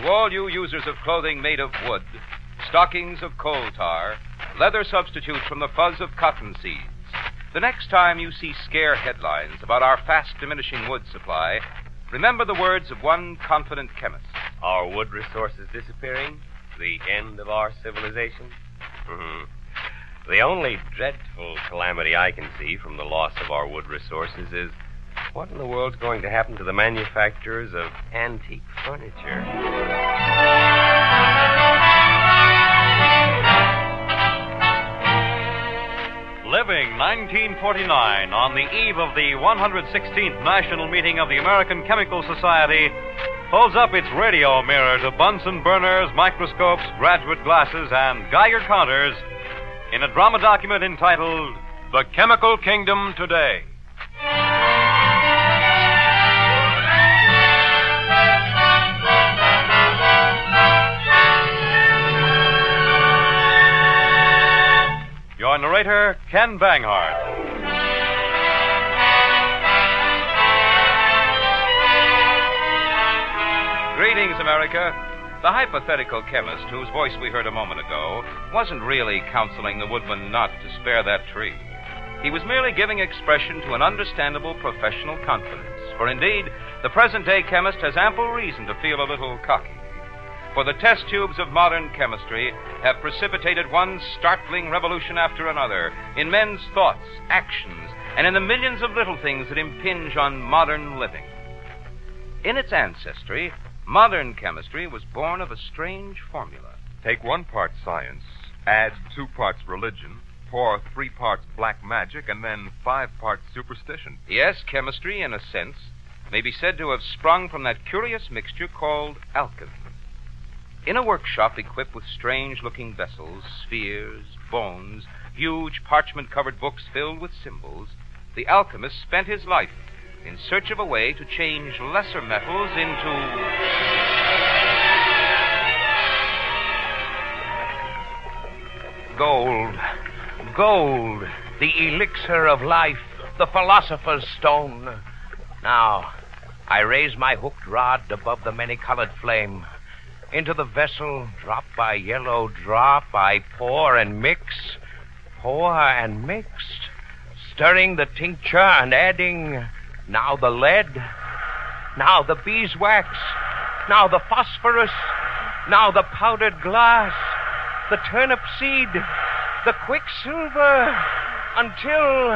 To all you users of clothing made of wood, stockings of coal tar, leather substitutes from the fuzz of cotton seeds, the next time you see scare headlines about our fast-diminishing wood supply, remember the words of one confident chemist. Our wood resources disappearing? The end of our civilization? The only dreadful calamity I can see from the loss of our wood resources is what in the world's going to happen to the manufacturers of antique furniture? Living 1949 on the eve of the 116th National Meeting of the American Chemical Society holds up its radio mirror to Bunsen burners, microscopes, graduate glasses, and Geiger counters in a drama document entitled The Chemical Kingdom Today. Your narrator, Ken Banghart. Greetings, America. The hypothetical chemist whose voice we heard a moment ago wasn't really counseling the woodman not to spare that tree. He was merely giving expression to an understandable professional confidence. For indeed, the present-day chemist has ample reason to feel a little cocky. For the test tubes of modern chemistry have precipitated one startling revolution after another in men's thoughts, actions, and in the millions of little things that impinge on modern living. In its ancestry, modern chemistry was born of a strange formula. Take 1 part science, add 2 parts religion, pour 3 parts black magic, and then 5 parts superstition. Yes, chemistry, in a sense, may be said to have sprung from that curious mixture called alchemy. In a workshop equipped with strange-looking vessels, spheres, bones, huge parchment-covered books filled with symbols, the alchemist spent his life in search of a way to change lesser metals into gold. Gold, the elixir of life, the philosopher's stone. Now, I raise my hooked rod above the many-colored flame. Into the vessel, drop by yellow drop, I pour and mix, stirring the tincture and adding now the lead, now the beeswax, now the phosphorus, now the powdered glass, the turnip seed, the quicksilver, until...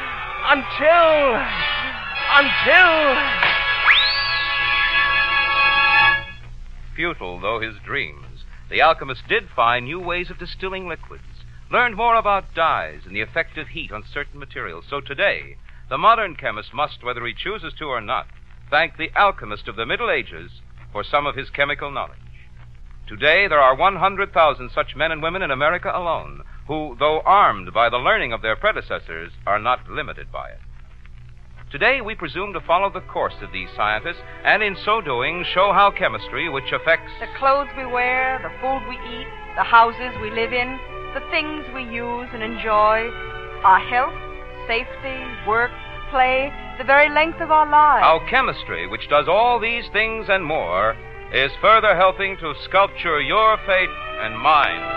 Futile though his dreams, the alchemist did find new ways of distilling liquids, learned more about dyes and the effect of heat on certain materials. So today, the modern chemist must, whether he chooses to or not, thank the alchemist of the Middle Ages for some of his chemical knowledge. Today, there are 100,000 such men and women in America alone who, though armed by the learning of their predecessors, are not limited by it. Today, we presume to follow the course of these scientists, and in so doing, show how chemistry, which affects the clothes we wear, the food we eat, the houses we live in, the things we use and enjoy, our health, safety, work, play, the very length of our lives. How chemistry, which does all these things and more, is further helping to sculpture your fate and mine.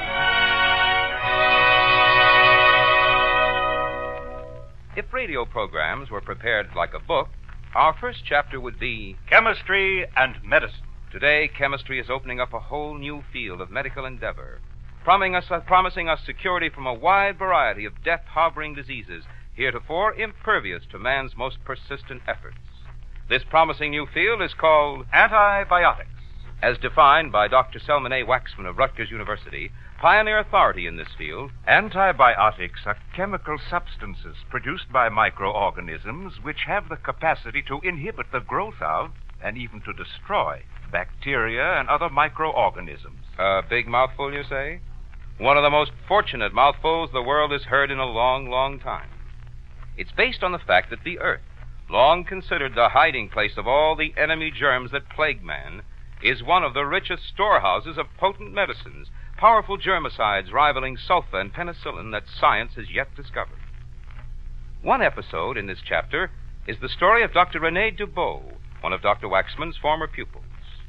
If radio programs were prepared like a book, our first chapter would be Chemistry and Medicine. Today, chemistry is opening up a whole new field of medical endeavor, promising us security from a wide variety of death-harboring diseases heretofore impervious to man's most persistent efforts. This promising new field is called antibiotics. As defined by Dr. Selman A. Waxman of Rutgers University, pioneer authority in this field. Antibiotics are chemical substances produced by microorganisms which have the capacity to inhibit the growth of, and even to destroy, bacteria and other microorganisms. A big mouthful, you say? One of the most fortunate mouthfuls the world has heard in a long, long time. It's based on the fact that the earth, long considered the hiding place of all the enemy germs that plague man, is one of the richest storehouses of potent medicines, powerful germicides rivaling sulfa and penicillin that science has yet discovered. One episode in this chapter is the story of Dr. René Dubos, one of Dr. Waxman's former pupils.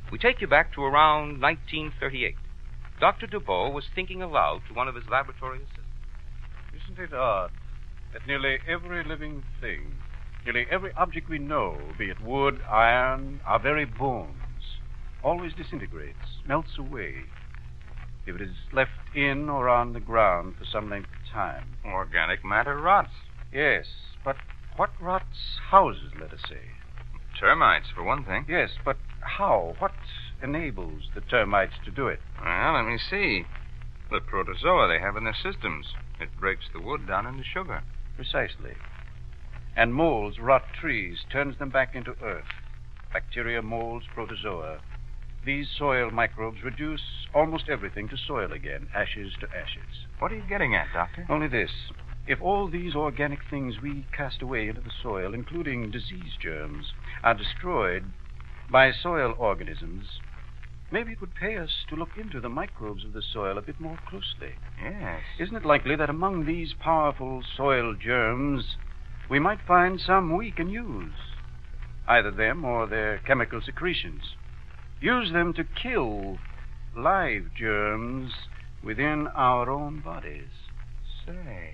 We take you back to around 1938. Dr. Dubois was thinking aloud to one of his laboratory assistants. Isn't it odd that nearly every living thing, nearly every object we know, be it wood, iron, our very bones, always disintegrates, melts away, if it is left in or on the ground for some length of time? Organic matter rots. Yes, but what rots houses, let us say? Termites, for one thing. Yes, but how? What enables the termites to do it? Well, let me see. The protozoa they have in their systems. It breaks the wood down into sugar. Precisely. And molds rot trees, turns them back into earth. Bacteria, molds, protozoa. These soil microbes reduce almost everything to soil again, ashes to ashes. What are you getting at, Doctor? Only this. If all these organic things we cast away into the soil, including disease germs, are destroyed by soil organisms, maybe it would pay us to look into the microbes of the soil a bit more closely. Yes. Isn't it likely that among these powerful soil germs, we might find some we can use? Either them or their chemical secretions. Use them to kill live germs within our own bodies. Say.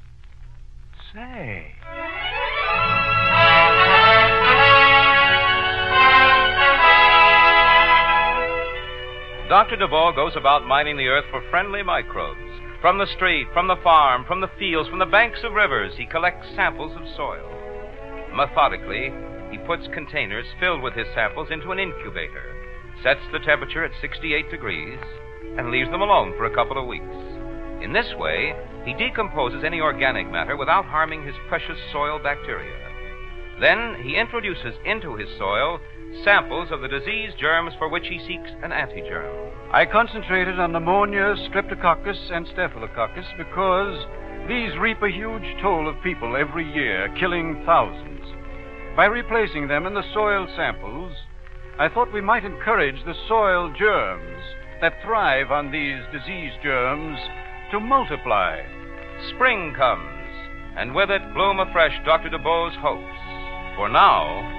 Dr. Dubois goes about mining the earth for friendly microbes. From the street, from the farm, from the fields, from the banks of rivers, he collects samples of soil. Methodically, he puts containers filled with his samples into an incubator, sets the temperature at 68 degrees, and leaves them alone for a couple of weeks. In this way, he decomposes any organic matter without harming his precious soil bacteria. Then he introduces into his soil samples of the disease germs for which he seeks an antigerm. I concentrated on pneumonia, streptococcus, and staphylococcus because these reap a huge toll of people every year, killing thousands. By replacing them in the soil samples, I thought we might encourage the soil germs that thrive on these disease germs to multiply. Spring comes, and with it bloom afresh Dr. Dubois' hopes. For now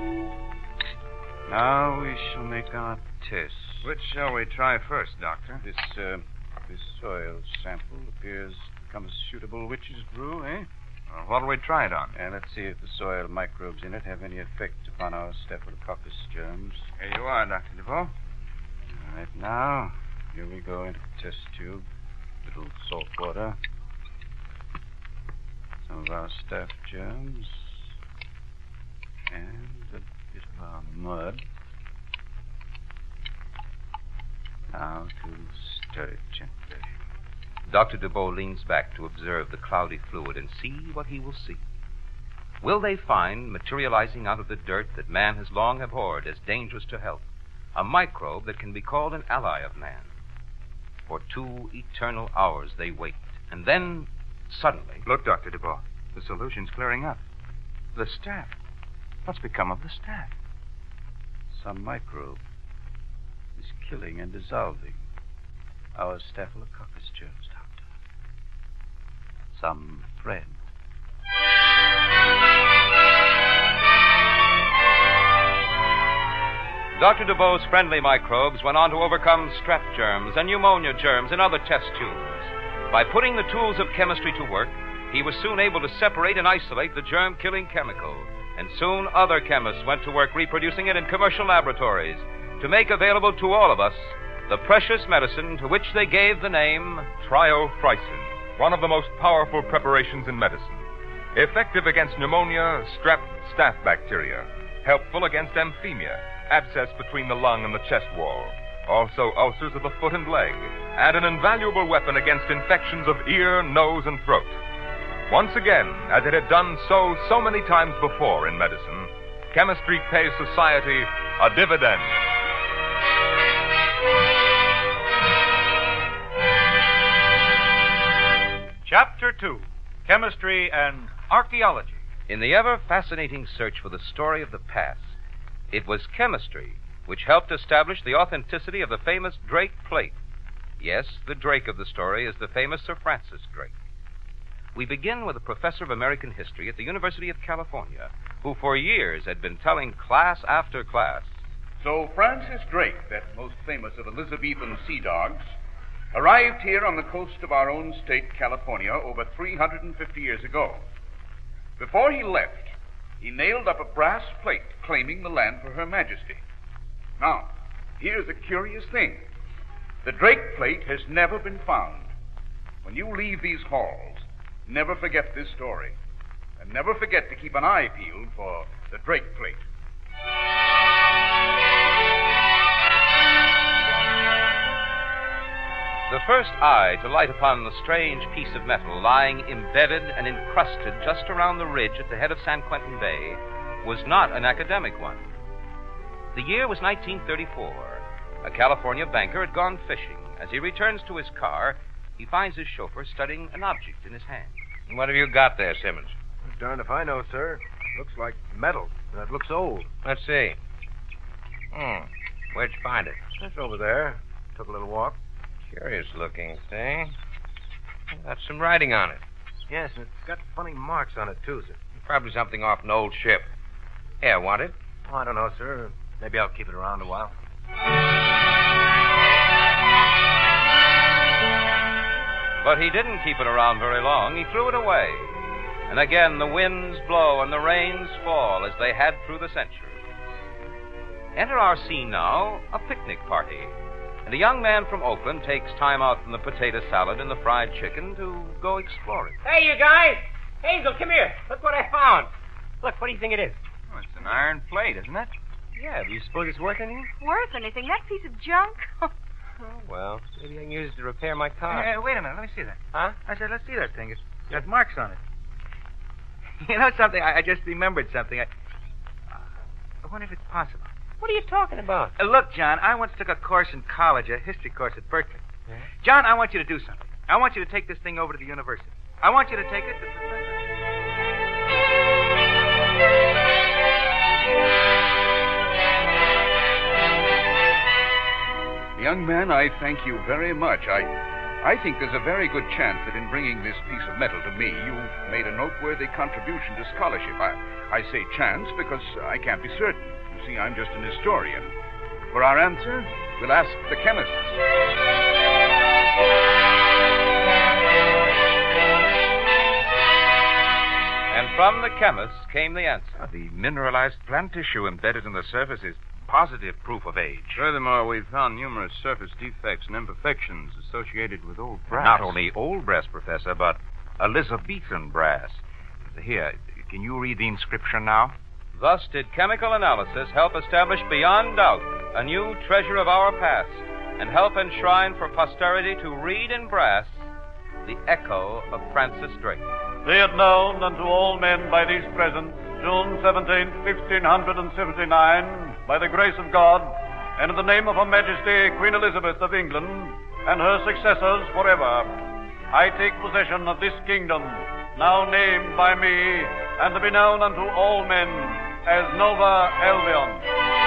we shall make our tests. Which shall we try first, Doctor? This soil sample appears to become a suitable witch's brew, eh? What'll we try it on? And let's see if the soil microbes in it have any effect upon our staphylococcus germs. Here you are, Dr. Dubois. All right, now, here we go into the test tube. Little salt water. Some of our staph germs. And a bit of our mud. Now to stir it gently. Dr. Dubois leans back to observe the cloudy fluid and see what he will see. Will they find, materializing out of the dirt that man has long abhorred as dangerous to health, a microbe that can be called an ally of man? For 2 eternal hours they wait, and then, suddenly... Look, Dr. Dubois, the solution's clearing up. The staph. What's become of the staph? Some microbe is killing and dissolving our staphylococcus germs, Doctor. Some friend. Dr. Dubois' friendly microbes went on to overcome strep germs and pneumonia germs in other test tubes. By putting the tools of chemistry to work, he was soon able to separate and isolate the germ-killing chemical. And soon other chemists went to work reproducing it in commercial laboratories to make available to all of us the precious medicine to which they gave the name Triophrysine, one of the most powerful preparations in medicine. Effective against pneumonia, strep, staph bacteria. Helpful against emphemia, abscess between the lung and the chest wall. Also ulcers of the foot and leg. And an invaluable weapon against infections of ear, nose, and throat. Once again, as it had done so many times before in medicine, chemistry pays society a dividend. Chapter 2, Chemistry and Archaeology. In the ever-fascinating search for the story of the past, it was chemistry which helped establish the authenticity of the famous Drake plate. Yes, the Drake of the story is the famous Sir Francis Drake. We begin with a professor of American history at the University of California, who for years had been telling class after class So Francis Drake, that most famous of Elizabethan sea dogs, arrived here on the coast of our own state, California, over 350 years ago. Before he left, he nailed up a brass plate claiming the land for Her Majesty. Now, here's a curious thing. The Drake plate has never been found. When you leave these halls, never forget this story. And never forget to keep an eye peeled for the Drake plate. The first eye to light upon the strange piece of metal lying embedded and encrusted just around the ridge at the head of San Quentin Bay was not an academic one. The year was 1934. A California banker had gone fishing. As he returns to his car, he finds his chauffeur studying an object in his hand. What have you got there, Simmons? Darned if I know, sir. Looks like metal. That looks old. Let's see. Where'd you find it? It's over there. Took a little walk. Curious looking thing. Got some writing on it. Yes, and it's got funny marks on it, too, sir. Probably something off an old ship. Here, want it? Oh, I don't know, sir. Maybe I'll keep it around a while. But he didn't keep it around very long. He threw it away. And again, the winds blow and the rains fall as they had through the centuries. Enter our scene now, a picnic party. And a young man from Oakland takes time out from the potato salad and the fried chicken to go exploring. Hey, you guys! Hazel, come here. Look what I found. Look, what do you think it is? Oh, it's an iron plate, isn't it? Yeah, do you suppose it's worth anything? Worth anything? That piece of junk? Oh, well, maybe I can use it to repair my car. Hey, wait a minute. Let me see that. Huh? I said, let's see that thing. It's got marks on it. You know something? I just remembered something. I wonder if it's possible. What are you talking about? Look, John, I once took a course in college, a history course at Berkeley. Yeah? John, I want you to do something. I want you to take this thing over to the university. I want you to take it to Young man, I thank you very much. I think there's a very good chance that in bringing this piece of metal to me, you've made a noteworthy contribution to scholarship. I say chance because I can't be certain. You see, I'm just an historian. For our answer, we'll ask the chemists. And from the chemists came the answer. The mineralized plant tissue embedded in the surface is positive proof of age. Furthermore, we've found numerous surface defects and imperfections associated with old brass. Not only old brass, Professor, but Elizabethan brass. Here, can you read the inscription now? Thus did chemical analysis help establish beyond doubt a new treasure of our past and help enshrine for posterity to read in brass the echo of Francis Drake. Be it known unto all men by these present, June 17th, 1579, by the grace of God, and in the name of Her Majesty Queen Elizabeth of England, and her successors forever, I take possession of this kingdom, now named by me, and to be known unto all men as Nova Albion.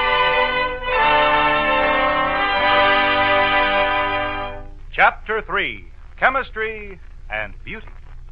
Chapter 3, Chemistry and Beauty.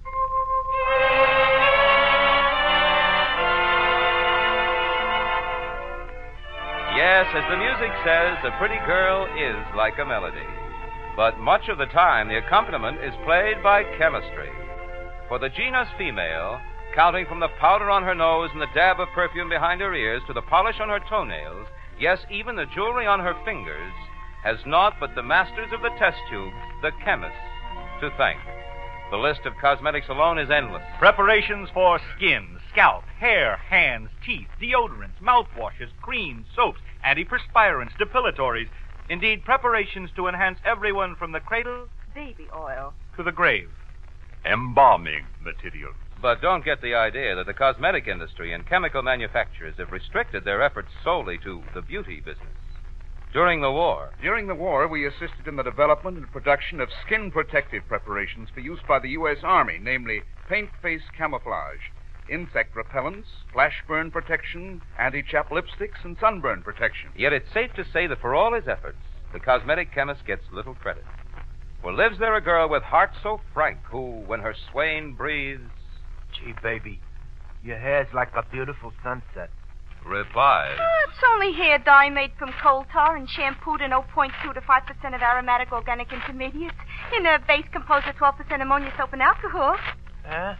Yes, as the music says, a pretty girl is like a melody. But much of the time, the accompaniment is played by chemistry. For the genus female, counting from the powder on her nose and the dab of perfume behind her ears to the polish on her toenails, yes, even the jewelry on her fingers, has naught but the masters of the test tube, the chemists, to thank. The list of cosmetics alone is endless. Preparations for skin, scalp, hair, hands, teeth, deodorants, mouthwashes, creams, soaps, antiperspirants, depilatories. Indeed, preparations to enhance everyone from the cradle, Baby oil, to the grave. Embalming materials. But don't get the idea that the cosmetic industry and chemical manufacturers have restricted their efforts solely to the beauty business. During the war, we assisted in the development and production of skin protective preparations for use by the U.S. Army, namely paint face camouflage, insect repellents, flash burn protection, anti-chap lipsticks, and sunburn protection. Yet it's safe to say that for all his efforts, the cosmetic chemist gets little credit. For lives there a girl with heart so frank who, when her swain breathes... Gee, baby, your hair's like a beautiful sunset. replies. Oh, it's only hair dye made from coal tar and shampooed in 0.2 to 5% of aromatic organic intermediates in a base composed of 12% ammonia, soap, and alcohol. Huh?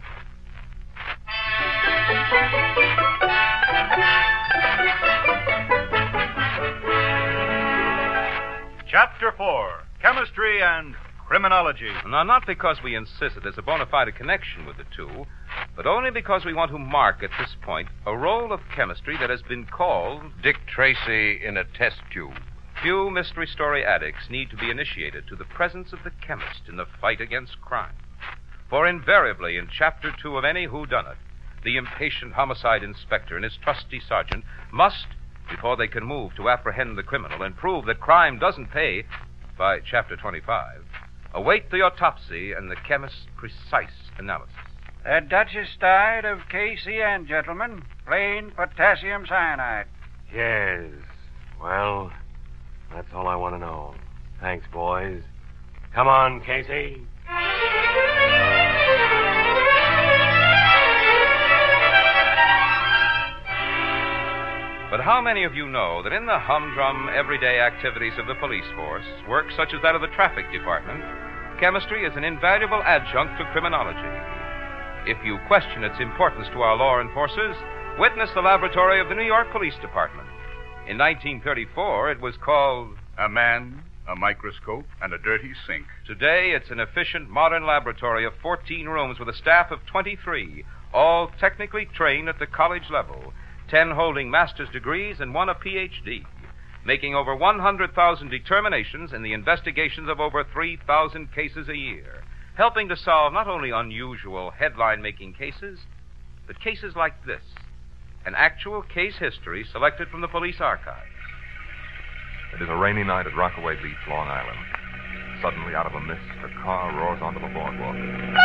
Chapter 4, Chemistry and Criminology. Now, not because we insist that there's a bona fide connection with the two, but only because we want to mark at this point a role of chemistry that has been called Dick Tracy in a test tube. Few mystery story addicts need to be initiated to the presence of the chemist in the fight against crime. For invariably in Chapter 2 of any whodunit, the impatient homicide inspector and his trusty sergeant must, before they can move to apprehend the criminal and prove that crime doesn't pay, by Chapter 25, await the autopsy and the chemist's precise analysis. The Duchess died of KCN, gentlemen. Plain potassium cyanide. Yes. Well, that's all I want to know. Thanks, boys. Come on, Casey. But how many of you know that in the humdrum everyday activities of the police force, work such as that of the traffic department, chemistry is an invaluable adjunct to criminology? If you question its importance to our law enforcers, witness the laboratory of the New York Police Department. In 1934, it was called A Man, a Microscope, and a Dirty Sink. Today, it's an efficient modern laboratory of 14 rooms with a staff of 23, all technically trained at the college level, 10 holding master's degrees and 1 a Ph.D., making over 100,000 determinations in the investigations of over 3,000 cases a year, helping to solve not only unusual headline-making cases, but cases like this, an actual case history selected from the police archives. It is a rainy night at Rockaway Beach, Long Island. Suddenly, out of a mist, a car roars onto the boardwalk.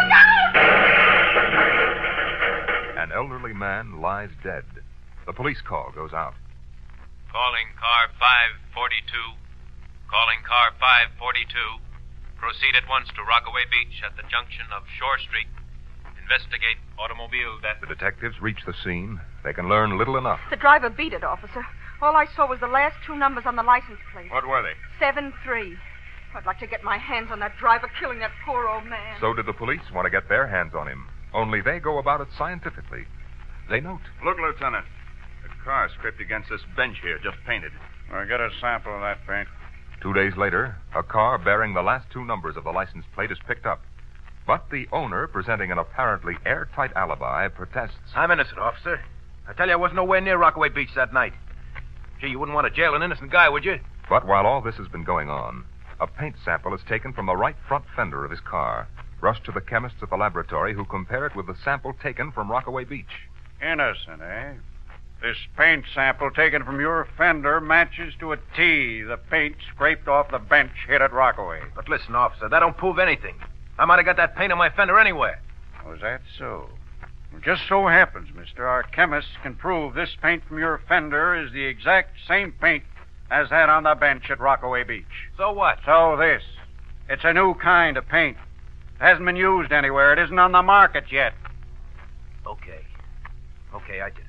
An elderly man lies dead. The police call goes out. Calling car 542. Calling car 542. Proceed at once to Rockaway Beach at the junction of Shore Street. Investigate automobile death. The detectives reach the scene. They can learn little enough. The driver beat it, officer. All I saw was the last 2 numbers on the license plate. What were they? 7-3. I'd like to get my hands on that driver killing that poor old man. So did the police want to get their hands on him. Only they go about it scientifically. They note. Look, Lieutenant. The car scraped against this bench here, just painted. Well, get a sample of that paint. 2 days later, a car bearing the last 2 numbers of the license plate is picked up. But the owner, presenting an apparently airtight alibi, protests. I'm innocent, officer. I tell you, I wasn't nowhere near Rockaway Beach that night. Gee, you wouldn't want to jail an innocent guy, would you? But while all this has been going on, a paint sample is taken from the right front fender of his car, rushed to the chemists at the laboratory who compare it with the sample taken from Rockaway Beach. Innocent, eh? This paint sample taken from your fender matches to a T the paint scraped off the bench hit at Rockaway. But listen, officer, that don't prove anything. I might have got that paint on my fender anywhere. Was that so? Well, just so happens, mister, our chemists can prove this paint from your fender is the exact same paint as that on the bench at Rockaway Beach. So what? So this. It's a new kind of paint. It hasn't been used anywhere. It isn't on the market yet. Okay. Okay, I did it.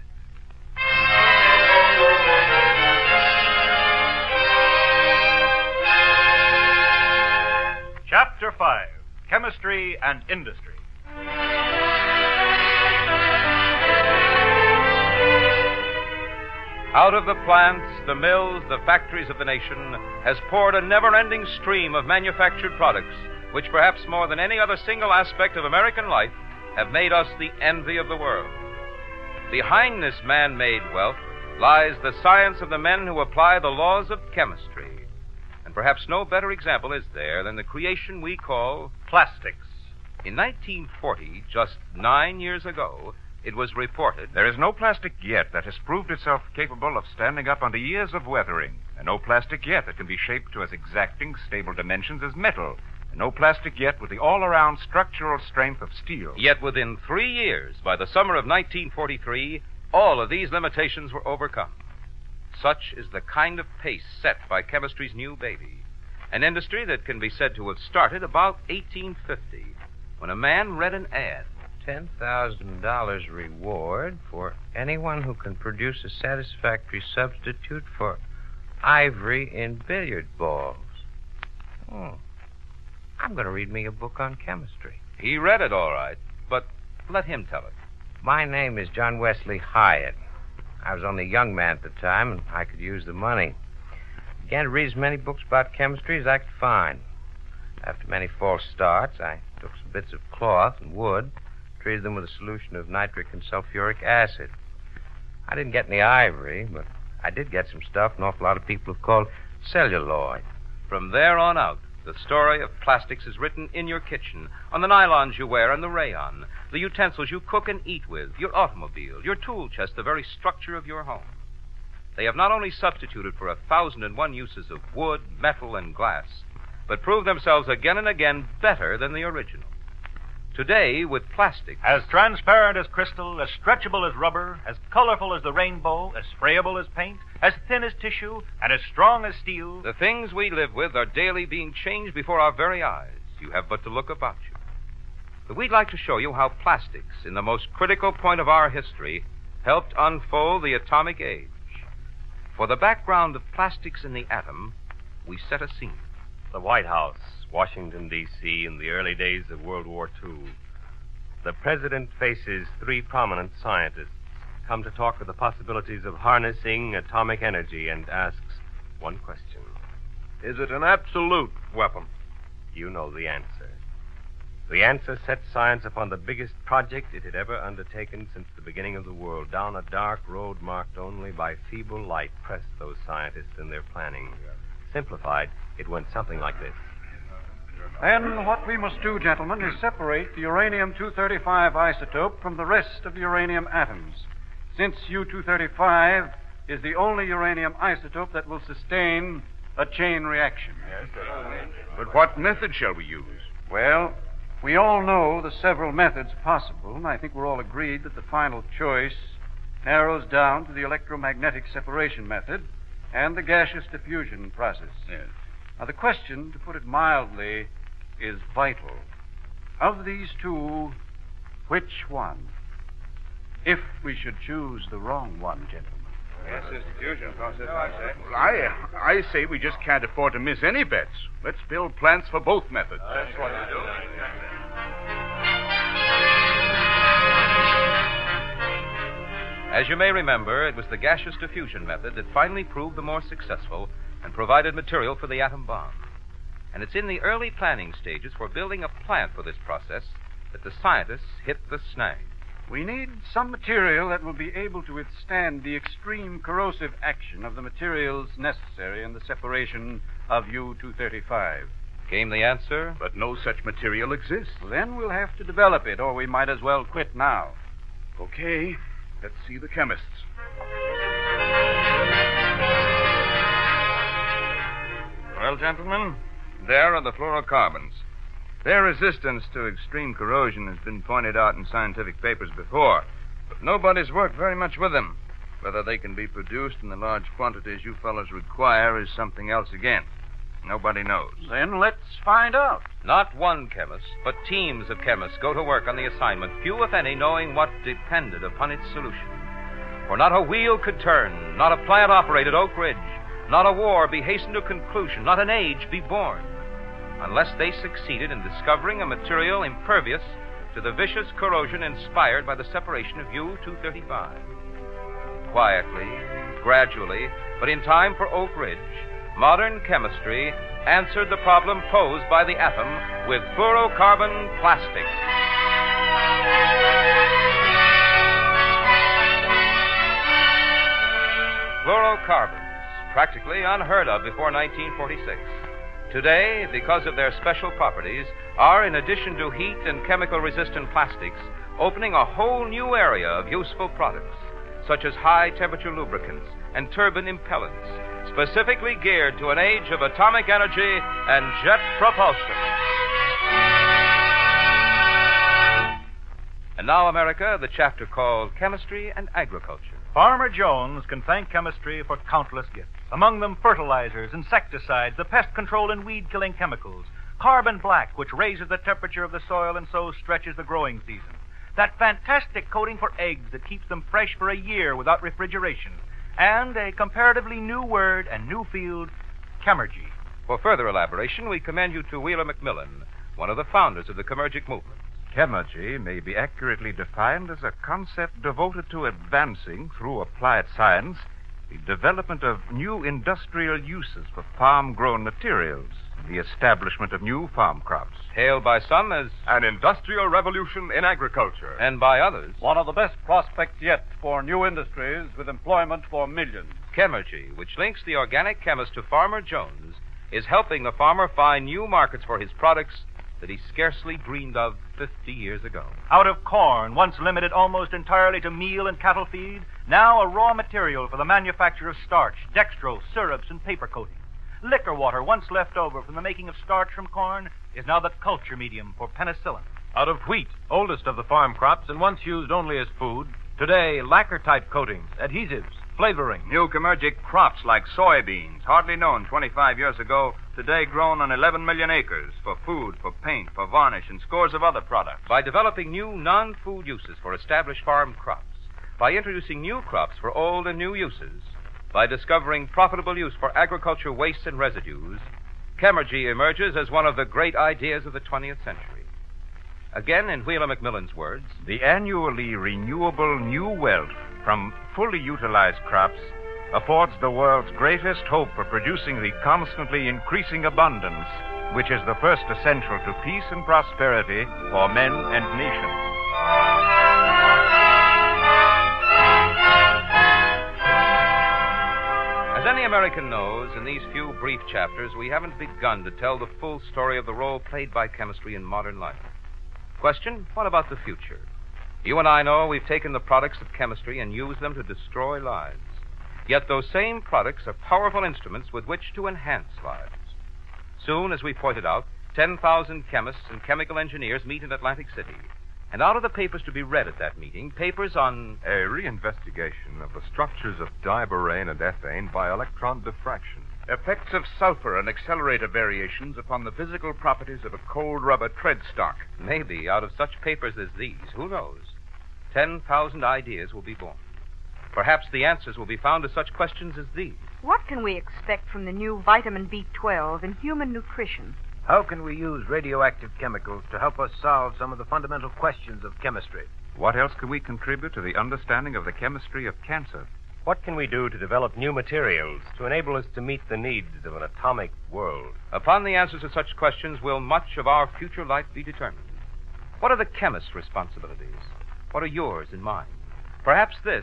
Chapter 5, Chemistry and Industry. Out of the plants, the mills, the factories of the nation has poured a never-ending stream of manufactured products, which perhaps more than any other single aspect of American life have made us the envy of the world. Behind this man-made wealth lies the science of the men who apply the laws of chemistry. And perhaps no better example is there than the creation we call plastics. In 1940, just 9 years ago, it was reported... There is no plastic yet that has proved itself capable of standing up under years of weathering, and no plastic yet that can be shaped to as exacting, stable dimensions as metal, and no plastic yet with the all-around structural strength of steel. Yet within 3 years, by the summer of 1943, all of these limitations were overcome. Such is the kind of pace set by chemistry's new baby, an industry that can be said to have started about 1850, when a man read an ad $10,000 reward for anyone who can produce a satisfactory substitute for ivory in billiard balls. I'm going to read me a book on chemistry. He read it all right, but let him tell it. My name is John Wesley Hyatt. I was only a young man at the time, and I could use the money. Began to read as many books about chemistry as I could find. After many false starts, I took some bits of cloth and wood, treated them with a solution of nitric and sulfuric acid. I didn't get any ivory, but I did get some stuff an awful lot of people have called celluloid. From there on out, the story of plastics is written in your kitchen, on the nylons you wear and the rayon, the utensils you cook and eat with, your automobile, your tool chest, the very structure of your home. They have not only substituted for 1,001 uses of wood, metal, and glass, but proved themselves again and again better than the original. Today, with plastics... As transparent as crystal, as stretchable as rubber, as colorful as the rainbow, as sprayable as paint, as thin as tissue, and as strong as steel... The things we live with are daily being changed before our very eyes. You have but to look about you. But we'd like to show you how plastics, in the most critical point of our history, helped unfold the atomic age. For the background of plastics in the atom, we set a scene. The White House, Washington, D.C., in the early days of World War II. The president faces three prominent scientists, come to talk of the possibilities of harnessing atomic energy, and asks one question. Is it an absolute weapon? You know the answer. The answer set science upon the biggest project it had ever undertaken since the beginning of the world. Down a dark road marked only by feeble light pressed those scientists in their planning. Simplified, it went something like this. And what we must do, gentlemen, is separate the uranium-235 isotope from the rest of the uranium atoms, since U-235 is the only uranium isotope that will sustain a chain reaction. But what method shall we use? Well, we all know the several methods possible, and I think we're all agreed that the final choice narrows down to the electromagnetic separation method and the gaseous diffusion process. Yes. Now, the question, to put it mildly, is vital. Of these two, which one? If we should choose the wrong one, gentlemen. Gaseous diffusion process, I say. Well, I say we just can't afford to miss any bets. Let's build plants for both methods. That's what we do. As you may remember, it was the gaseous diffusion method that finally proved the more successful and provided material for the atom bomb. And it's in the early planning stages for building a plant for this process that the scientists hit the snag. We need some material that will be able to withstand the extreme corrosive action of the materials necessary in the separation of U-235. Came the answer? But no such material exists. Well, then we'll have to develop it, or we might as well quit now. Okay, let's see the chemists. Well, gentlemen, there are the fluorocarbons. Their resistance to extreme corrosion has been pointed out in scientific papers before, but nobody's worked very much with them. Whether they can be produced in the large quantities you fellows require is something else again. Nobody knows. Then let's find out. Not one chemist, but teams of chemists go to work on the assignment, few, if any, knowing what depended upon its solution. For not a wheel could turn, not a plant operate at Oak Ridge, not a war be hastened to conclusion, not an age be born, unless they succeeded in discovering a material impervious to the vicious corrosion inspired by the separation of U-235. Quietly, gradually, but in time for Oak Ridge, modern chemistry answered the problem posed by the atom with fluorocarbon plastics. Fluorocarbons, practically unheard of before 1946. Today, because of their special properties, are, in addition to heat and chemical-resistant plastics, opening a whole new area of useful products, such as high-temperature lubricants and turbine impellants, specifically geared to an age of atomic energy and jet propulsion. And now, America, the chapter called Chemistry and Agriculture. Farmer Jones can thank chemistry for countless gifts. Among them, fertilizers, insecticides, the pest control and weed-killing chemicals, carbon black, which raises the temperature of the soil and so stretches the growing season, That fantastic coating for eggs that keeps them fresh for a year without refrigeration. And a comparatively new word and new field, Chemergy. For further elaboration, we commend you to Wheeler McMillan, one of the founders of the Chemergic movement. Chemergy may be accurately defined as a concept devoted to advancing, through applied science, the development of new industrial uses for farm-grown materials, the establishment of new farm crops. Hailed by some as an industrial revolution in agriculture. And by others, one of the best prospects yet for new industries with employment for millions. Chemergy, which links the organic chemist to Farmer Jones, is helping the farmer find new markets for his products that he scarcely dreamed of 50 years ago. Out of corn, once limited almost entirely to meal and cattle feed, now a raw material for the manufacture of starch, dextrose, syrups, and paper coatings. Liquor water, once left over from the making of starch from corn, is now the culture medium for penicillin. Out of wheat, oldest of the farm crops and once used only as food, today lacquer-type coatings, adhesives, flavoring. New Chemergic crops like soybeans, hardly known 25 years ago, today grown on 11 million acres for food, for paint, for varnish, and scores of other products. By developing new non-food uses for established farm crops, by introducing new crops for old and new uses, by discovering profitable use for agriculture wastes and residues, Chemergy emerges as one of the great ideas of the 20th century. Again, in Wheeler McMillan's words, the annually renewable new wealth from fully utilized crops affords the world's greatest hope for producing the constantly increasing abundance, which is the first essential to peace and prosperity for men and nations. As any American knows, in these few brief chapters, we haven't begun to tell the full story of the role played by chemistry in modern life. Question, what about the future? You and I know we've taken the products of chemistry and used them to destroy lives. Yet those same products are powerful instruments with which to enhance lives. Soon, as we pointed out, 10,000 chemists and chemical engineers meet in Atlantic City. And out of the papers to be read at that meeting, papers on a reinvestigation of the structures of diborane and ethane by electron diffraction. Effects of sulfur and accelerator variations upon the physical properties of a cold rubber tread stock. Maybe out of such papers as these, who knows, 10,000 ideas will be born. Perhaps the answers will be found to such questions as these. What can we expect from the new vitamin B12 in human nutrition? How can we use radioactive chemicals to help us solve some of the fundamental questions of chemistry? What else can we contribute to the understanding of the chemistry of cancer? What can we do to develop new materials to enable us to meet the needs of an atomic world? Upon the answers to such questions will much of our future life be determined. What are the chemist's responsibilities? What are yours and mine? Perhaps this,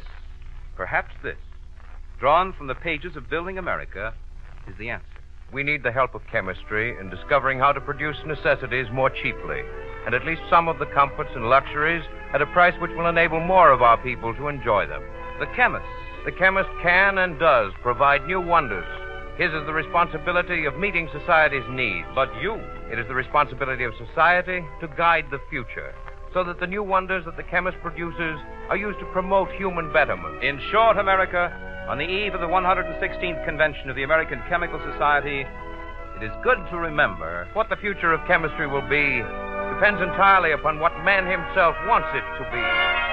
drawn from the pages of Building America, is the answer. We need the help of chemistry in discovering how to produce necessities more cheaply, and at least some of the comforts and luxuries at a price which will enable more of our people to enjoy them. The chemist can and does provide new wonders. His is the responsibility of meeting society's needs. But it is the responsibility of society to guide the future, so that the new wonders that the chemist produces are used to promote human betterment. In short, America, on the eve of the 116th convention of the American Chemical Society, it is good to remember what the future of chemistry will be depends entirely upon what man himself wants it to be.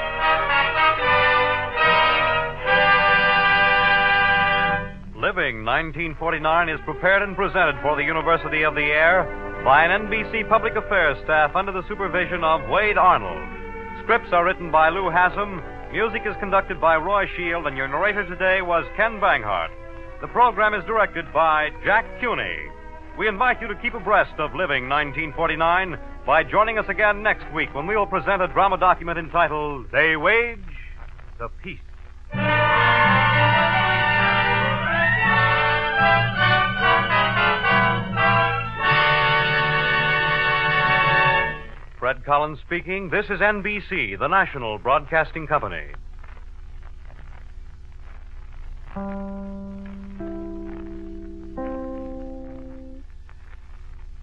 Living 1949 is prepared and presented for the University of the Air by an NBC Public Affairs staff under the supervision of Wade Arnold. Scripts are written by Lou Haslam. Music is conducted by Roy Shield, and your narrator today was Ken Banghart. The program is directed by Jack Cuney. We invite you to keep abreast of Living 1949 by joining us again next week when we will present a drama document entitled They Wage the Peace. Fred Collins speaking. This is NBC, the national broadcasting company.